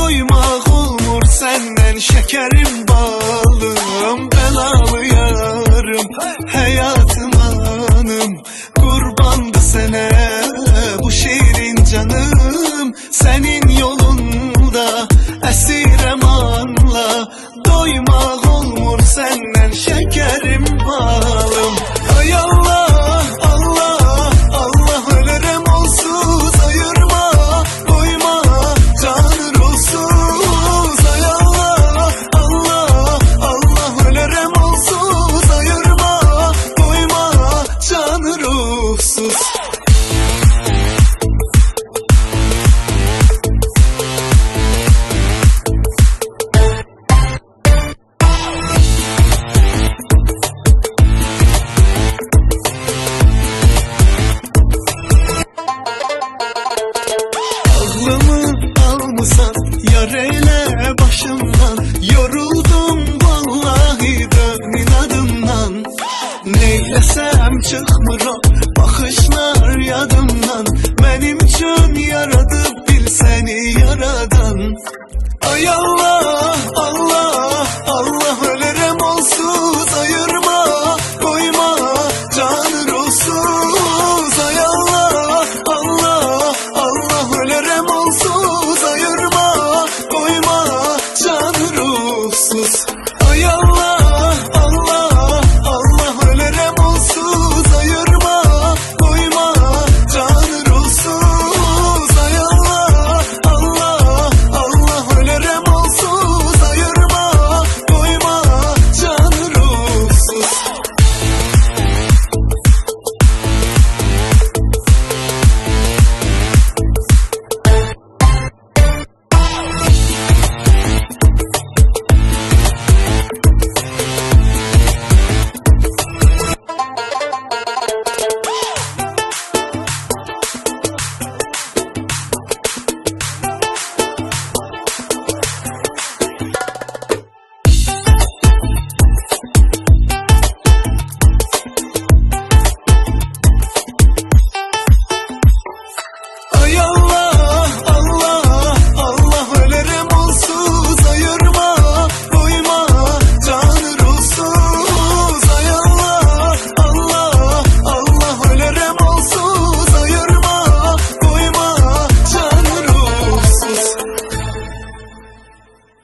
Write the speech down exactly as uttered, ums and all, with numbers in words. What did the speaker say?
Doymaq olmur səndən şəkərim balım. Bəlalı yarım, həyatım anım, qurbandı sənə bu şirin canım. Sənin yolunda əsirəm anla, doymaq olmur səndən şəkərim balım. Ay Allah, Allah, Allah, ölürəm onsuz, ayırma, koyma, canır olsuz. Ay Allah, Allah, Allah, ölürəm onsuz, ayırma, koyma, canır olsuz. Yar eyle başımdan, yoruldum vallahi dön inadımdan. Neylesem çıkmır o bakışlar yadımdan, benim için yaradı